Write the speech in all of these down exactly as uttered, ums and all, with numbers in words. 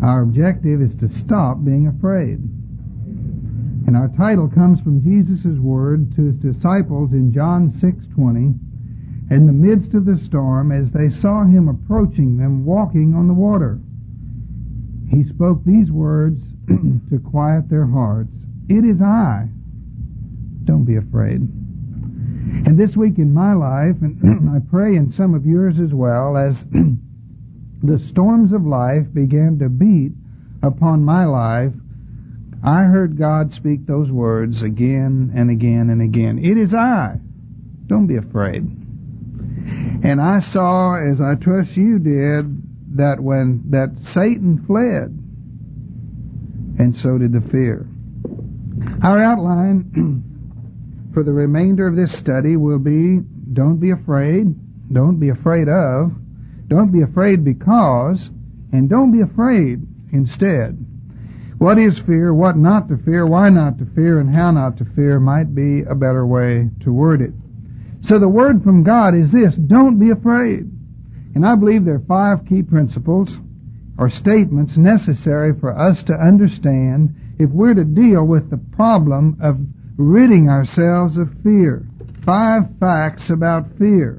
Our objective is to stop being afraid. And our title comes from Jesus' word to his disciples in John six twenty. In the midst of the storm, as they saw him approaching them, walking on the water, he spoke these words to quiet their hearts. It is I. Don't be afraid. And this week in my life, and I pray in some of yours as well, as the storms of life began to beat upon my life, I heard God speak those words again and again and again. It is I. Don't be afraid. And I saw, as I trust you did, that when that Satan fled, and so did the fear. Our outline for the remainder of this study will be, don't be afraid, don't be afraid of, don't be afraid because, and don't be afraid instead. What is fear, what not to fear, why not to fear, and how not to fear might be a better way to word it. So the word from God is this: don't be afraid. And I believe there are five key principles or statements necessary for us to understand if we're to deal with the problem of ridding ourselves of fear. Five facts about fear.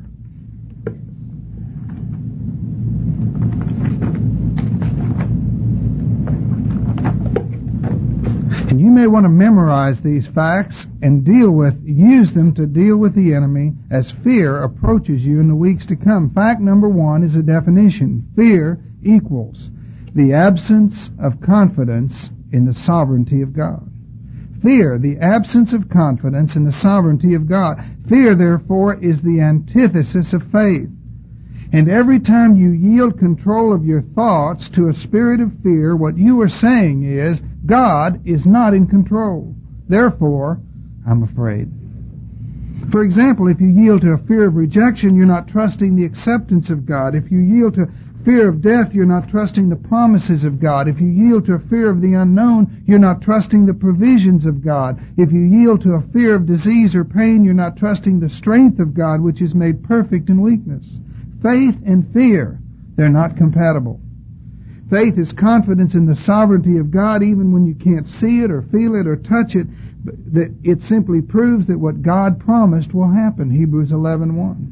And you may want to memorize these facts and deal with, use them to deal with the enemy as fear approaches you in the weeks to come. Fact number one is a definition. Fear equals the absence of confidence in the sovereignty of God. Fear, the absence of confidence in the sovereignty of God. Fear, therefore, is the antithesis of faith. And every time you yield control of your thoughts to a spirit of fear, what you are saying is, God is not in control. Therefore, I'm afraid. For example, if you yield to a fear of rejection, you're not trusting the acceptance of God. If you yield to fear of death, you're not trusting the promises of God. If you yield to a fear of the unknown, you're not trusting the provisions of God. If you yield to a fear of disease or pain, you're not trusting the strength of God, which is made perfect in weakness. Faith and fear, they're not compatible. Faith is confidence in the sovereignty of God even when you can't see it or feel it or touch it. That it simply proves that what God promised will happen. Hebrews eleven one.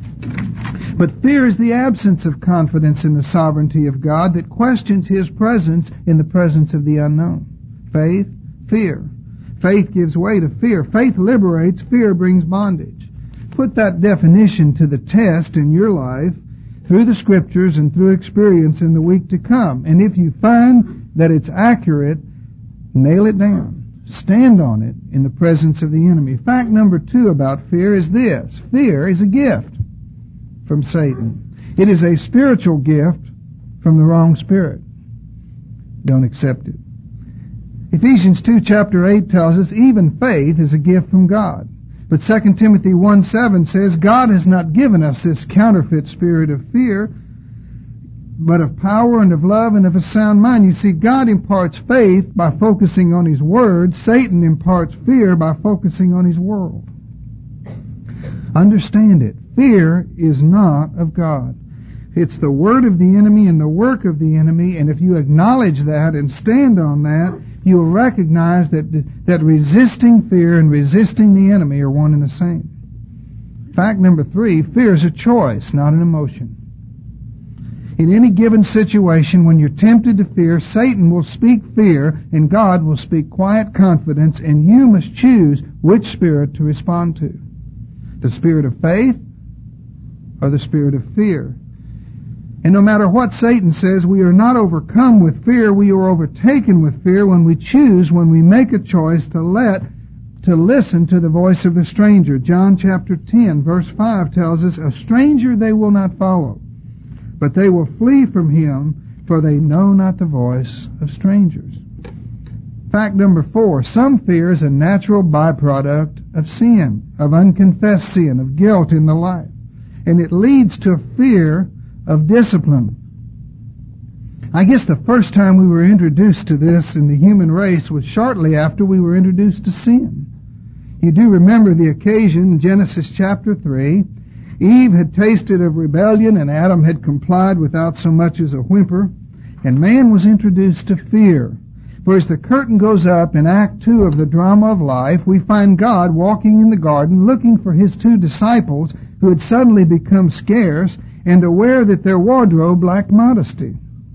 But fear is the absence of confidence in the sovereignty of God that questions His presence in the presence of the unknown. Faith, fear. Faith gives way to fear. Faith liberates, fear brings bondage. Put that definition to the test in your life through the Scriptures and through experience in the week to come. And if you find that it's accurate, nail it down. Stand on it in the presence of the enemy. Fact number two about fear is this. Fear is a gift from Satan. It is a spiritual gift from the wrong spirit. Don't accept it. Ephesians two chapter eight tells us even faith is a gift from God. But Second Timothy one seven says God has not given us this counterfeit spirit of fear, but of power and of love and of a sound mind. You see, God imparts faith by focusing on His Word. Satan imparts fear by focusing on his world. Understand it. Fear is not of God. It's the word of the enemy and the work of the enemy, and if you acknowledge that and stand on that, you'll recognize that, that resisting fear and resisting the enemy are one and the same. Fact number three, fear is a choice, not an emotion. In any given situation, when you're tempted to fear, Satan will speak fear and God will speak quiet confidence, and you must choose which spirit to respond to. The spirit of faith or the spirit of fear. And no matter what Satan says, we are not overcome with fear, we are overtaken with fear when we choose, when we make a choice to let, to listen to the voice of the stranger. John chapter ten verse five tells us, a stranger they will not follow, but they will flee from him, for they know not the voice of strangers. Fact number four, some fear is a natural byproduct of sin, of unconfessed sin, of guilt in the life. And it leads to a fear of discipline. I guess the first time we were introduced to this in the human race was shortly after we were introduced to sin. You do remember the occasion in Genesis chapter three. Eve had tasted of rebellion and Adam had complied without so much as a whimper. and man was introduced to fear. For as the curtain goes up in Act two of the drama of life, we find God walking in the garden looking for his two disciples who had suddenly become scarce and aware that their wardrobe lacked modesty.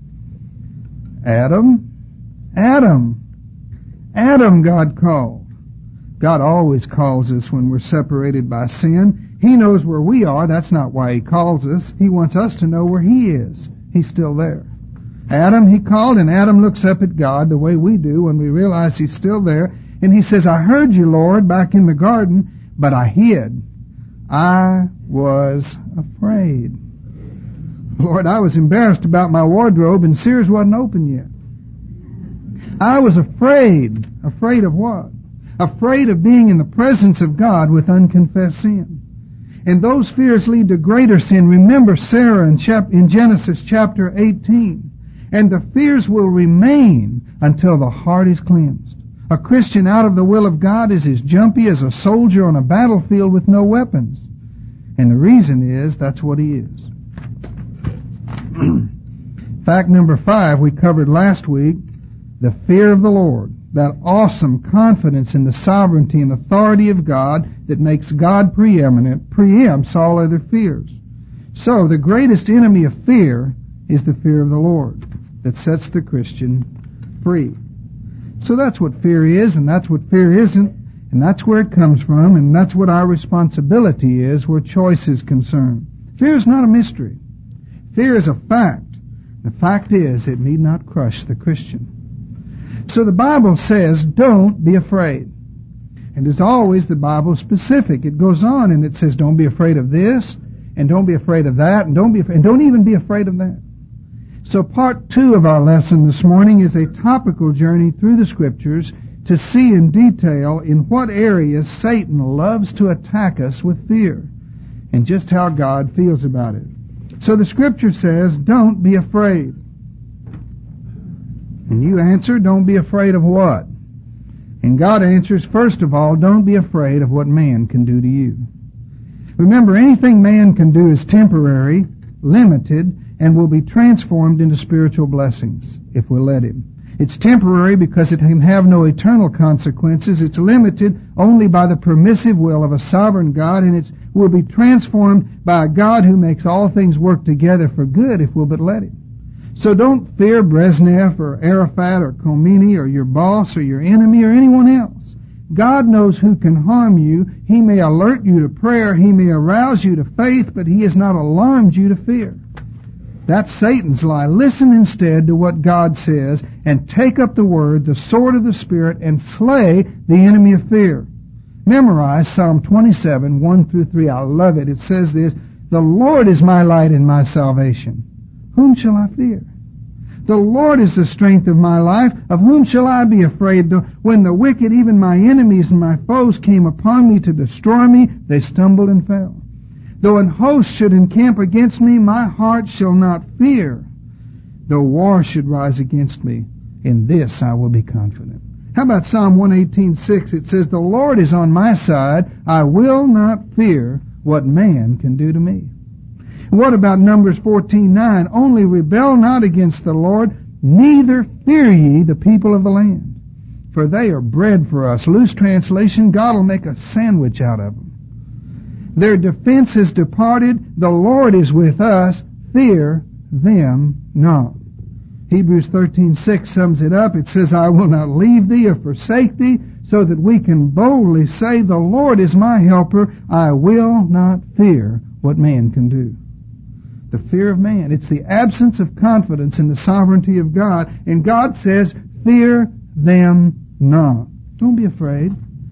Adam, Adam, Adam, God called. God always calls us when we're separated by sin. He knows where we are. That's not why he calls us. He wants us to know where he is. He's still there. Adam, he called, and Adam looks up at God the way we do when we realize he's still there. And he says, I heard you, Lord, back in the garden, but I hid. I was afraid. Lord, I was embarrassed about my wardrobe, and Sears wasn't open yet. I was afraid. Afraid of what? Afraid of being in the presence of God with unconfessed sin. And those fears lead to greater sin. Remember Sarah in, chap- in Genesis chapter eighteen. And the fears will remain until the heart is cleansed. A Christian out of the will of God is as jumpy as a soldier on a battlefield with no weapons. And the reason is that's what he is. Fact number five we covered last week, the fear of the Lord. That awesome confidence in the sovereignty and authority of God that makes God preeminent, preempts all other fears. So the greatest enemy of fear is the fear of the Lord that sets the Christian free. So that's what fear is, and that's what fear isn't, and that's where it comes from, and that's what our responsibility is where choice is concerned. Fear is not a mystery. Fear is a fact. The fact is it need not crush the Christian. So the Bible says, don't be afraid. And as always, the Bible is specific. It goes on and it says, don't be afraid of this, and don't be afraid of that, and don't be afraid, and don't even be afraid of that. So part two of our lesson this morning is a topical journey through the Scriptures to see in detail in what areas Satan loves to attack us with fear, and just how God feels about it. So the Scripture says, don't be afraid. And you answer, don't be afraid of what? And God answers, first of all, don't be afraid of what man can do to you. Remember, anything man can do is temporary, limited, and will be transformed into spiritual blessings if we'll let him. It's temporary because it can have no eternal consequences. It's limited only by the permissive will of a sovereign God, and it will be transformed by a God who makes all things work together for good if we'll but let him. So don't fear Brezhnev or Arafat or Khomeini or your boss or your enemy or anyone else. God knows who can harm you. He may alert you to prayer. He may arouse you to faith, but he has not alarmed you to fear. That's Satan's lie. Listen instead to what God says and take up the word, the sword of the Spirit, and slay the enemy of fear. Memorize Psalm twenty-seven, one through three. I love it. It says this, the Lord is my light and my salvation. Whom shall I fear? The Lord is the strength of my life. Of whom shall I be afraid? When the wicked, even my enemies and my foes, came upon me to destroy me, they stumbled and fell. Though an host should encamp against me, my heart shall not fear. Though war should rise against me, in this I will be confident. How about Psalm one eighteen, six? It says, the Lord is on my side. I will not fear what man can do to me. What about Numbers fourteen, nine? Only rebel not against the Lord, neither fear ye the people of the land. For they are bread for us. Loose translation, God will make a sandwich out of them. Their defense has departed. The Lord is with us. Fear them not. Hebrews thirteen, six sums it up. It says, I will not leave thee or forsake thee, so that we can boldly say, the Lord is my helper. I will not fear what man can do. The fear of man. It's the absence of confidence in the sovereignty of God. And God says, fear them not. Don't be afraid.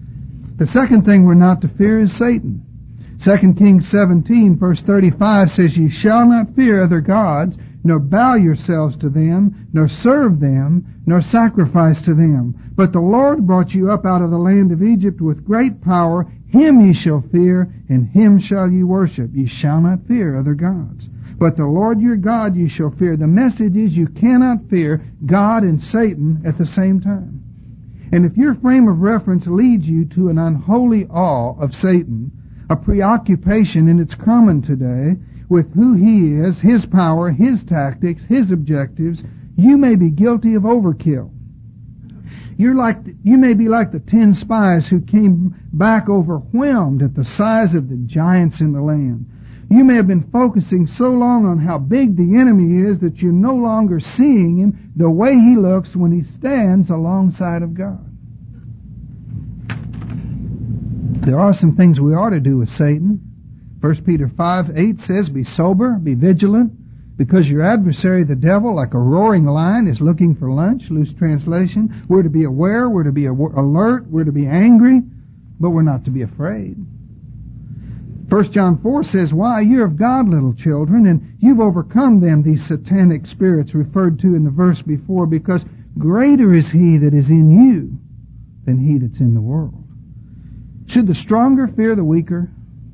The second thing we're not to fear is Satan. Second Kings seventeen, verse thirty-five says, ye shall not fear other gods, nor bow yourselves to them, nor serve them, nor sacrifice to them. But the Lord brought you up out of the land of Egypt with great power. Him ye shall fear, and him shall ye worship. Ye shall not fear other gods. But the Lord your God ye shall fear. The message is you cannot fear God and Satan at the same time. And if your frame of reference leads you to an unholy awe of Satan, a preoccupation, and it's common today, with who he is, his power, his tactics, his objectives, You may be guilty of overkill. You're like the, you may be like the ten spies who came back overwhelmed at the size of the giants in the land. You may have been focusing so long on how big the enemy is that you're no longer seeing him the way he looks when he stands alongside of God. There are some things we ought to do with Satan. First Peter five eight says, be sober, be vigilant, because your adversary, the devil, like a roaring lion, is looking for lunch. Loose translation. We're to be aware, we're to be alert, we're to be angry, but we're not to be afraid. First John four says, why, you're of God, little children, and you've overcome them, these satanic spirits referred to in the verse before, because greater is he that is in you than he that's in the world. Should the stronger fear the weaker?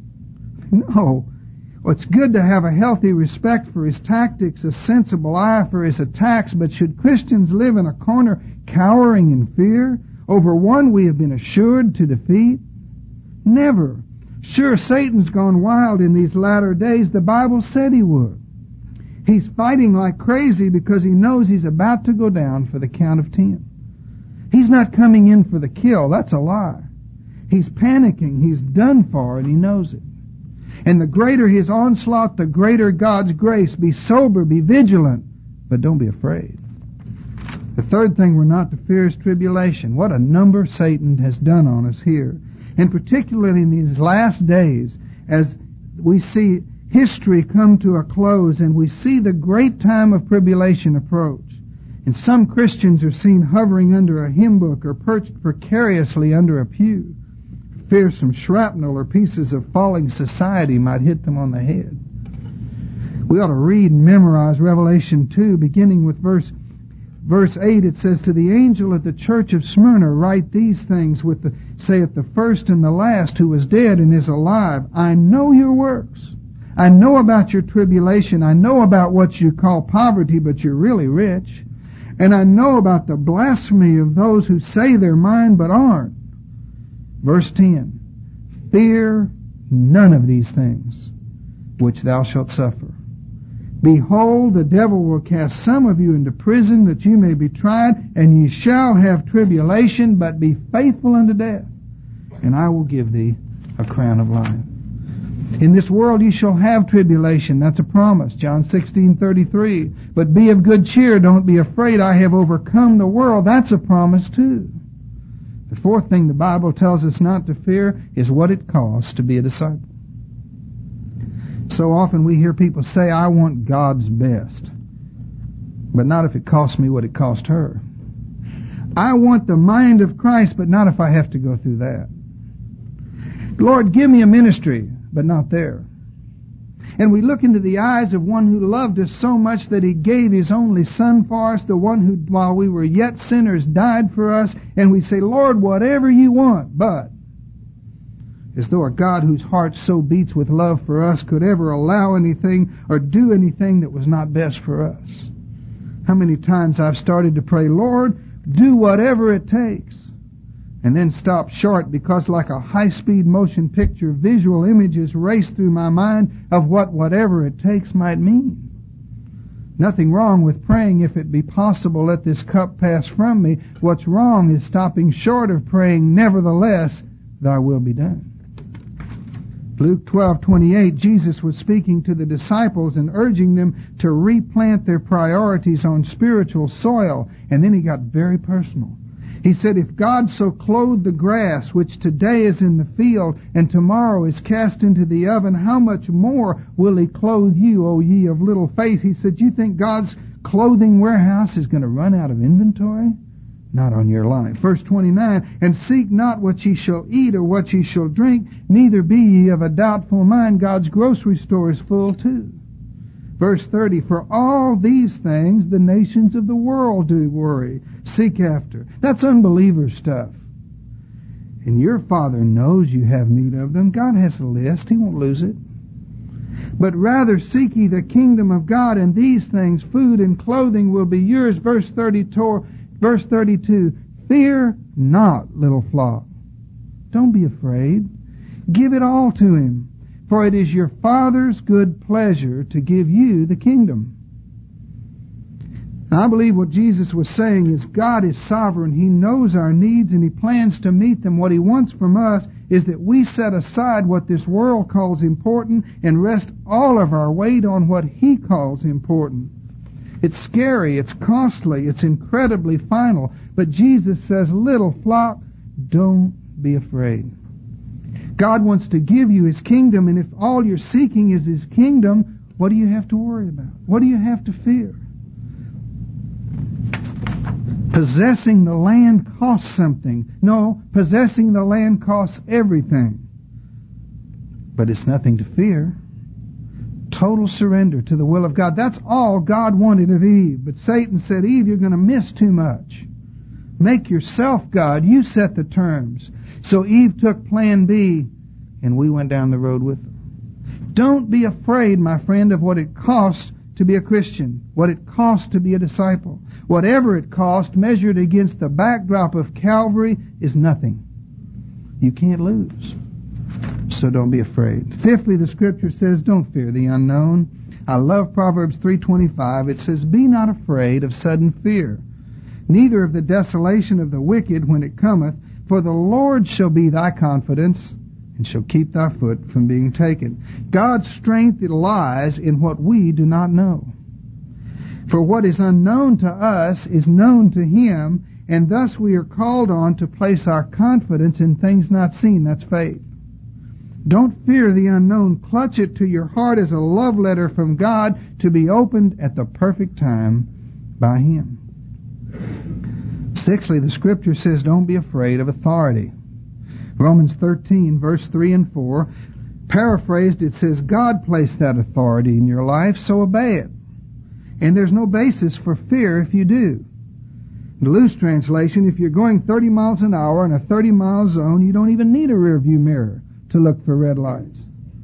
No. Well, it's good to have a healthy respect for his tactics, a sensible eye for his attacks, but should Christians live in a corner cowering in fear over one we have been assured to defeat? Never. Sure, Satan's gone wild in these latter days. The Bible said he would. He's fighting like crazy because he knows he's about to go down for the count of ten. He's not coming in for the kill. That's a lie. He's panicking. He's done for, and he knows it. And the greater his onslaught, the greater God's grace. Be sober, be vigilant, but don't be afraid. The third thing we're not to fear is tribulation. What a number Satan has done on us here. And particularly in these last days, as we see history come to a close and we see the great time of tribulation approach. And some Christians are seen hovering under a hymn book or perched precariously under a pew. Fear some shrapnel or pieces of falling society might hit them on the head. We ought to read and memorize Revelation two, beginning with verse verse eight. It says, to the angel at the church of Smyrna write these things, with the saith the first and the last, who was dead and is alive. I know your works. I know about your tribulation. I know about what you call poverty, but you're really rich. And I know about the blasphemy of those who say they're mine but aren't. Verse ten, fear none of these things which thou shalt suffer. Behold, the devil will cast some of you into prison that you may be tried, and ye shall have tribulation, but be faithful unto death, and I will give thee a crown of life. In this world ye shall have tribulation. That's a promise. John sixteen thirty-three. But be of good cheer. Don't be afraid. I have overcome the world. That's a promise too. The fourth thing the Bible tells us not to fear is what it costs to be a disciple. So often we hear people say, I want God's best, but not if it costs me what it cost her. I want the mind of Christ, but not if I have to go through that. Lord, give me a ministry, but not there. And we look into the eyes of one who loved us so much that he gave his only Son for us, the one who, while we were yet sinners, died for us, and we say, Lord, whatever you want, but as though a God whose heart so beats with love for us could ever allow anything or do anything that was not best for us. How many times I've started to pray, Lord, do whatever it takes, and then stop short because like a high-speed motion picture, visual images race through my mind of what whatever it takes might mean. Nothing wrong with praying, if it be possible, let this cup pass from me. What's wrong is stopping short of praying, nevertheless, thy will be done. Luke twelve twenty-eight, Jesus was speaking to the disciples and urging them to replant their priorities on spiritual soil. And then he got very personal. He said, if God so clothed the grass, which today is in the field and tomorrow is cast into the oven, how much more will he clothe you, O ye of little faith? He said, you think God's clothing warehouse is going to run out of inventory? Not on your life. Verse twenty-nine, and seek not what ye shall eat or what ye shall drink, neither be ye of a doubtful mind. God's grocery store is full too. Verse thirty, for all these things the nations of the world do worry, seek after. That's unbeliever stuff. And your Father knows you have need of them. God has a list. He won't lose it. But rather seek ye the kingdom of God, and these things, food and clothing, will be yours. Verse thirty-two, verse thirty-two, fear not, little flock. Don't be afraid. Give it all to him. For it is your Father's good pleasure to give you the kingdom. And I believe what Jesus was saying is God is sovereign. He knows our needs and He plans to meet them. What He wants from us is that we set aside what this world calls important and rest all of our weight on what He calls important. It's scary, it's costly, it's incredibly final. But Jesus says, little flock, don't be afraid. God wants to give you His kingdom, and if all you're seeking is His kingdom, what do you have to worry about? What do you have to fear? Possessing the land costs something. No, possessing the land costs everything. But it's nothing to fear. Total surrender to the will of God. That's all God wanted of Eve. But Satan said, Eve, you're going to miss too much. Make yourself God. You set the terms. So Eve took plan B, and we went down the road with her. Don't be afraid, my friend, of what it costs to be a Christian, what it costs to be a disciple. Whatever it costs, measured against the backdrop of Calvary, is nothing. You can't lose. So don't be afraid. Fifthly, the Scripture says, don't fear the unknown. I love Proverbs three twenty-five. It says, be not afraid of sudden fear, neither of the desolation of the wicked when it cometh, for the Lord shall be thy confidence, and shall keep thy foot from being taken. God's strength lies in what we do not know. For what is unknown to us is known to Him, and thus we are called on to place our confidence in things not seen. That's faith. Don't fear the unknown. Clutch it to your heart as a love letter from God to be opened at the perfect time by Him. Sixthly, the Scripture says don't be afraid of authority. Romans thirteen, verse three and four, paraphrased, it says, God placed that authority in your life, so obey it. And there's no basis for fear if you do. In the loose translation, if you're going thirty miles an hour in a thirty mile zone, you don't even need a rear view mirror to look for red lights.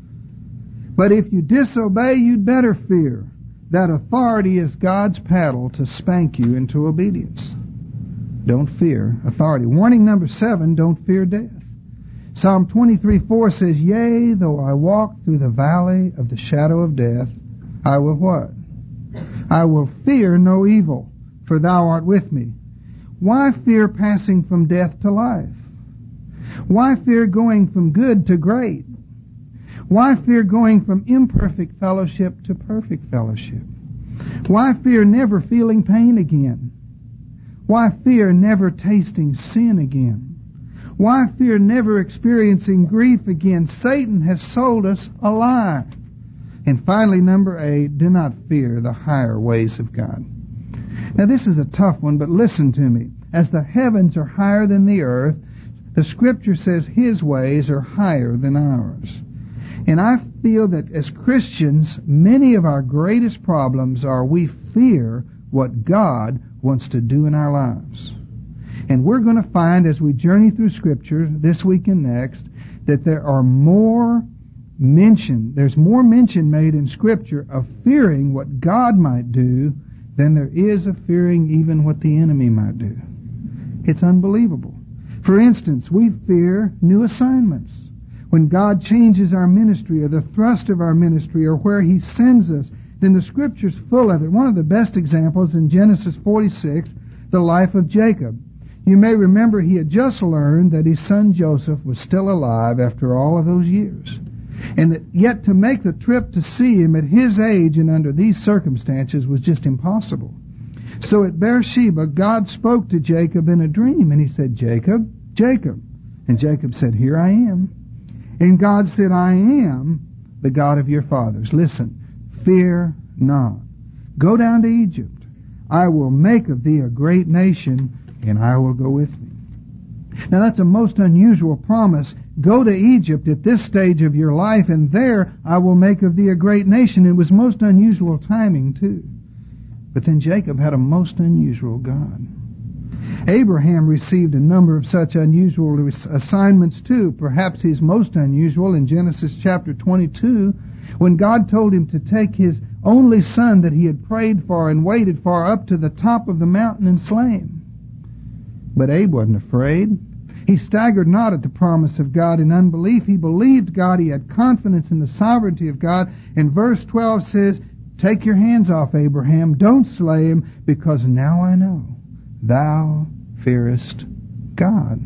But if you disobey, you'd better fear. That authority is God's paddle to spank you into obedience. Don't fear authority. Warning number seven, don't fear death. Psalm twenty-three four says, yea, though I walk through the valley of the shadow of death, I will what? I will fear no evil, for thou art with me. Why fear passing from death to life? Why fear going from good to great? Why fear going from imperfect fellowship to perfect fellowship? Why fear never feeling pain again? Why fear never tasting sin again? Why fear never experiencing grief again? Satan has sold us a lie. And finally, number eight, do not fear the higher ways of God. Now this is a tough one, but listen to me. As the heavens are higher than the earth, the Scripture says His ways are higher than ours. And I feel that as Christians, many of our greatest problems are we fear what God wants to do in our lives. And we're going to find as we journey through Scripture this week and next that there are more mention, there's more mention made in Scripture of fearing what God might do than there is of fearing even what the enemy might do. It's unbelievable. For instance, we fear new assignments. When God changes our ministry or the thrust of our ministry or where He sends us, then the Scripture's full of it. One of the best examples in Genesis forty-six, the life of Jacob. You may remember he had just learned that his son Joseph was still alive after all of those years. And that yet to make the trip to see him at his age and under these circumstances was just impossible. So at Beersheba, God spoke to Jacob in a dream, and He said, Jacob, Jacob. And Jacob said, here I am. And God said, I am the God of your fathers. Listen, fear not. Go down to Egypt. I will make of thee a great nation, and I will go with thee. Now that's a most unusual promise. Go to Egypt at this stage of your life, and there I will make of thee a great nation. It was most unusual timing, too. But then Jacob had a most unusual God. Abraham received a number of such unusual assignments, too. Perhaps his most unusual in Genesis chapter twenty-two, when God told him to take his only son that he had prayed for and waited for up to the top of the mountain and slay him. But Abe wasn't afraid. He staggered not at the promise of God in unbelief. He believed God. He had confidence in the sovereignty of God. And verse twelve says, Take your hands off Abraham. Don't slay him, because now I know thou fearest God.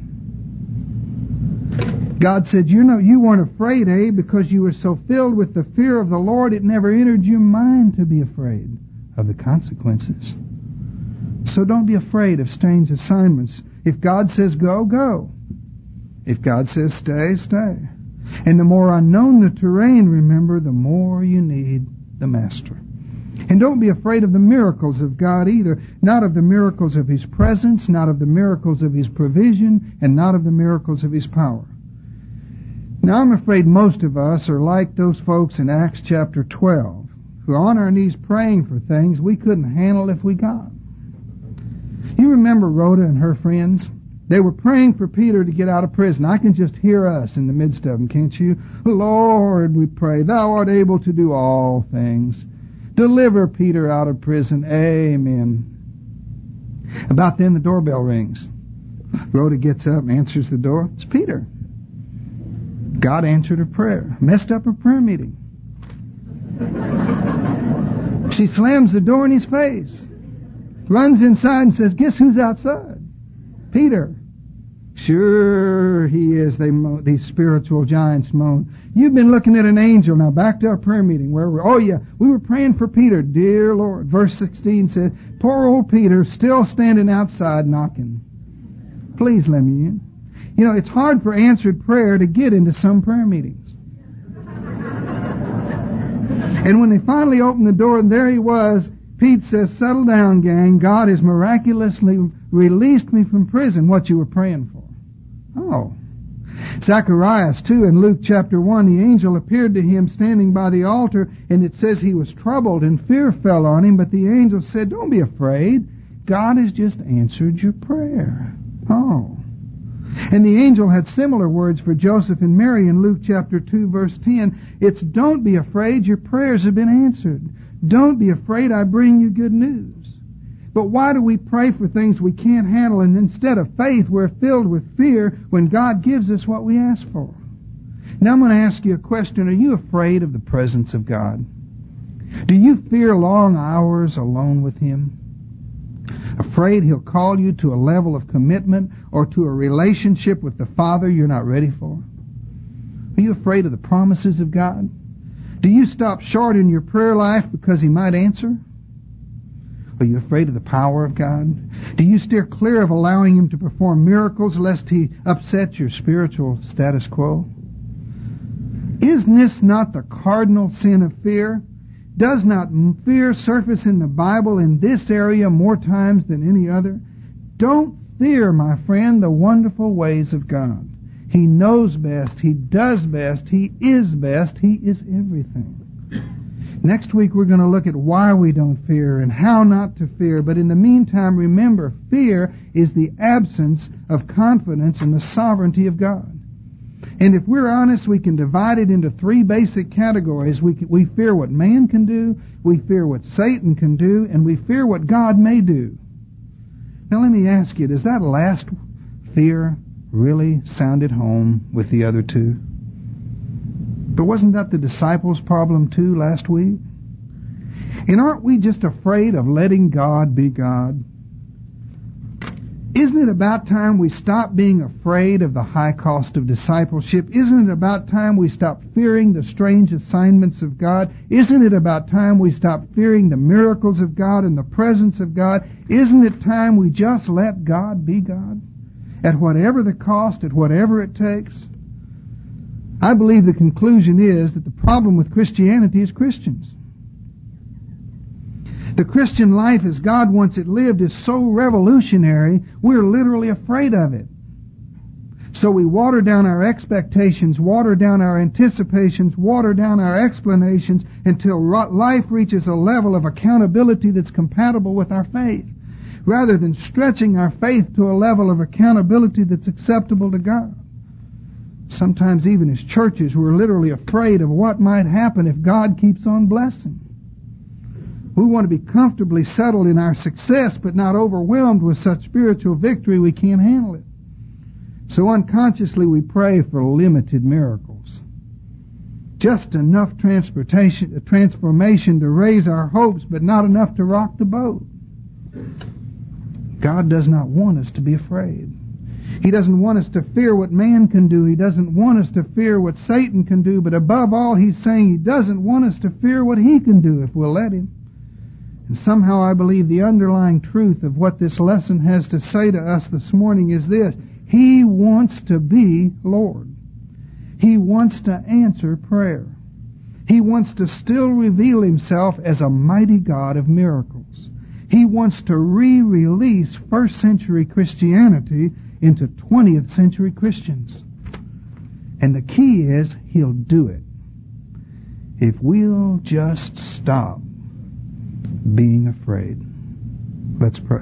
God said, you know, you weren't afraid, Abe, because you were so filled with the fear of the Lord, it never entered your mind to be afraid of the consequences. So don't be afraid of strange assignments. If God says go, go. If God says stay, stay. And the more unknown the terrain, remember, the more you need the Master. And don't be afraid of the miracles of God either. Not of the miracles of His presence, not of the miracles of His provision, and not of the miracles of His power. Now I'm afraid most of us are like those folks in Acts chapter twelve, who are on our knees praying for things we couldn't handle if we got. You remember Rhoda and her friends? They were praying for Peter to get out of prison. I can just hear us in the midst of them, can't you? Lord, we pray, thou art able to do all things. Deliver Peter out of prison. Amen. About then the doorbell rings. Rhoda gets up and answers the door. It's Peter. God answered her prayer. Messed up her prayer meeting. She slams the door in his face. Runs inside and says, guess who's outside? Peter. Sure he is, they mo- these spiritual giants moan. You've been looking at an angel. Now back to our prayer meeting. Where we're, oh yeah, we were praying for Peter. Dear Lord. Verse sixteen says, poor old Peter still standing outside knocking. Please let me in. You know, it's hard for answered prayer to get into some prayer meetings. And when they finally opened the door and there he was, Pete says, settle down, gang. God has miraculously released me from prison. What you were praying for. Oh. Zacharias, too, in Luke chapter one, the angel appeared to him standing by the altar, and it says he was troubled and fear fell on him, but the angel said, don't be afraid. God has just answered your prayer. Oh. And the angel had similar words for Joseph and Mary in Luke chapter two, verse ten. It's don't be afraid, your prayers have been answered. Don't be afraid, I bring you good news. But why do we pray for things we can't handle, and instead of faith we're filled with fear when God gives us what we ask for? Now I'm going to ask you a question. Are you afraid of the presence of God? Do you fear long hours alone with Him? Afraid He'll call you to a level of commitment or to a relationship with the Father you're not ready for? Are you afraid of the promises of God? Do you stop short in your prayer life because He might answer? Are you afraid of the power of God? Do you steer clear of allowing Him to perform miracles lest He upsets your spiritual status quo? Isn't this not the cardinal sin of fear? Does not fear surface in the Bible in this area more times than any other? Don't fear, my friend, the wonderful ways of God. He knows best. He does best. He is best. He is everything. Next week we're going to look at why we don't fear and how not to fear. But in the meantime, remember, fear is the absence of confidence in the sovereignty of God. And if we're honest, we can divide it into three basic categories. We, we fear what man can do, we fear what Satan can do, and we fear what God may do. Now let me ask you, does that last fear really sound at home with the other two? But wasn't that the disciples' problem too last week? And aren't we just afraid of letting God be God? Isn't it about time we stop being afraid of the high cost of discipleship? Isn't it about time we stop fearing the strange assignments of God? Isn't it about time we stop fearing the miracles of God and the presence of God? Isn't it time we just let God be God? At whatever the cost, at whatever it takes? I believe the conclusion is that the problem with Christianity is Christians. The Christian life as God wants it lived is so revolutionary, we're literally afraid of it. So we water down our expectations, water down our anticipations, water down our explanations until life reaches a level of accountability that's compatible with our faith, rather than stretching our faith to a level of accountability that's acceptable to God. Sometimes even as churches, we're literally afraid of what might happen if God keeps on blessing. We want to be comfortably settled in our success, but not overwhelmed with such spiritual victory we can't handle it. So unconsciously we pray for limited miracles. just enough transportation, transformation to raise our hopes, but not enough to rock the boat. God does not want us to be afraid. He doesn't want us to fear what man can do. He doesn't want us to fear what Satan can do. But above all, He's saying He doesn't want us to fear what He can do if we'll let Him. And somehow I believe the underlying truth of what this lesson has to say to us this morning is this. He wants to be Lord. He wants to answer prayer. He wants to still reveal Himself as a mighty God of miracles. He wants to re-release first century Christianity into twentieth century Christians. And the key is He'll do it if we'll just stop being afraid. Let's pray.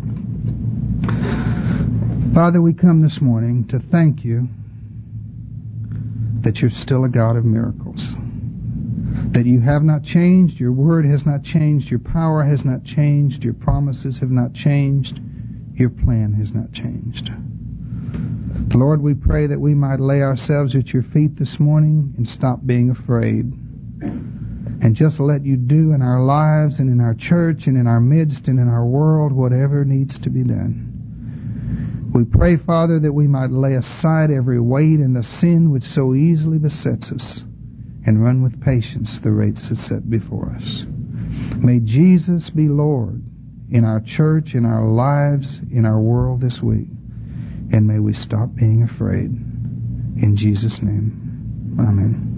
Father, we come this morning to thank You that You're still a God of miracles. That You have not changed, Your word has not changed, Your power has not changed, Your promises have not changed, Your plan has not changed. Lord, we pray that we might lay ourselves at Your feet this morning and stop being afraid. And just let You do in our lives and in our church and in our midst and in our world whatever needs to be done. We pray, Father, that we might lay aside every weight and the sin which so easily besets us and run with patience the race that's set before us. May Jesus be Lord in our church, in our lives, in our world this week. And may we stop being afraid. In Jesus' name, amen.